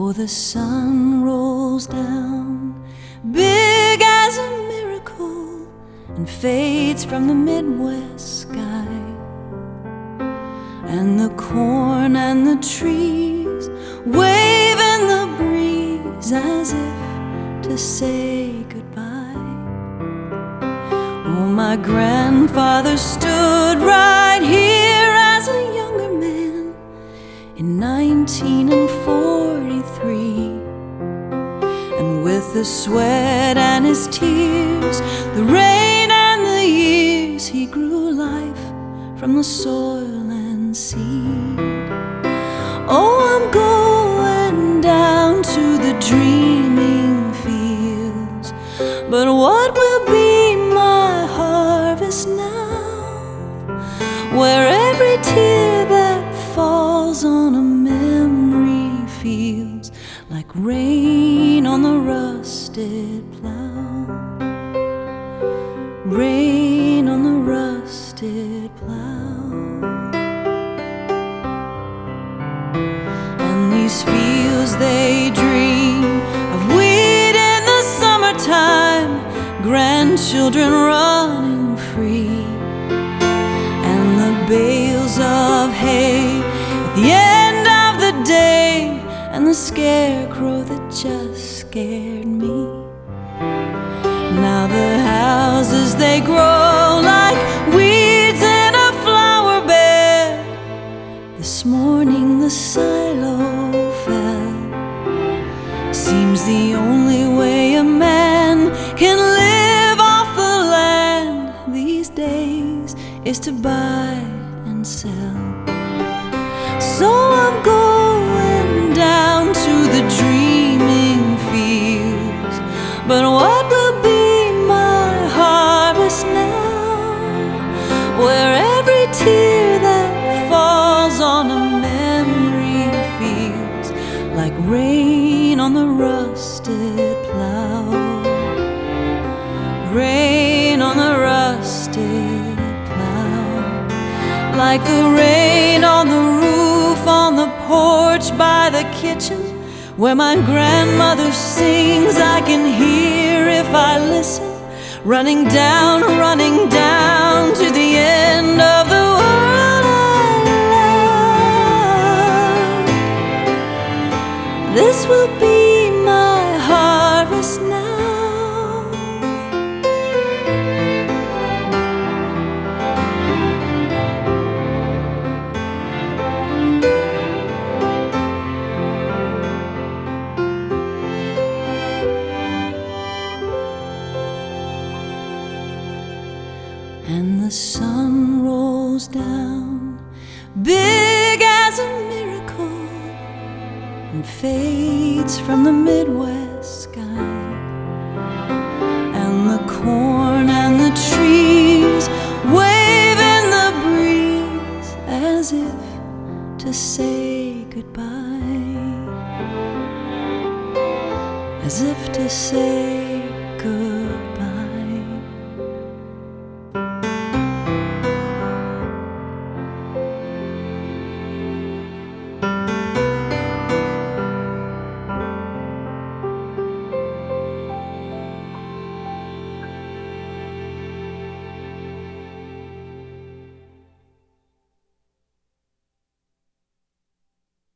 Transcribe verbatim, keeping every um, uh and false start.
Oh, the sun rolls down, big as a miracle, and fades from the Midwest sky. And the corn and the trees wave in the breeze as if to say goodbye. Oh, my grandfather stood right here as a younger man in nineteen forty-three, and with the sweat and his tears, the rain and the years, he grew life from the soil and seed. Oh, I'm going down to the dreaming fields, but what will be my harvest now, where every tear that falls on a memory feels like rain on the rusted plow, rain on the rusted plow. And these fields, they dream of wheat in the summertime, grandchildren running free, and the bales of hay at the end of the day, and the scarecrow that just scared me. Now the houses, they grow like weeds in a flower bed. This morning the silo fell. Seems the only way a man can live off the land these days is to buy and sell. So I'm going down to the dreaming fields, but what will be my harvest now, where every tear that falls on a memory feels like rain on the rusted plow, rain on the rusted plow, like the rain on the roof, on the porch by the kitchen, where my grandmother sings. I can hear if I listen, running down, running down to the end of the world I love. This will be my harvest now. And the sun rolls down, big as a miracle, and fades from the Midwest sky. And the corn and the trees wave in the breeze as if to say goodbye, as if to say goodbye.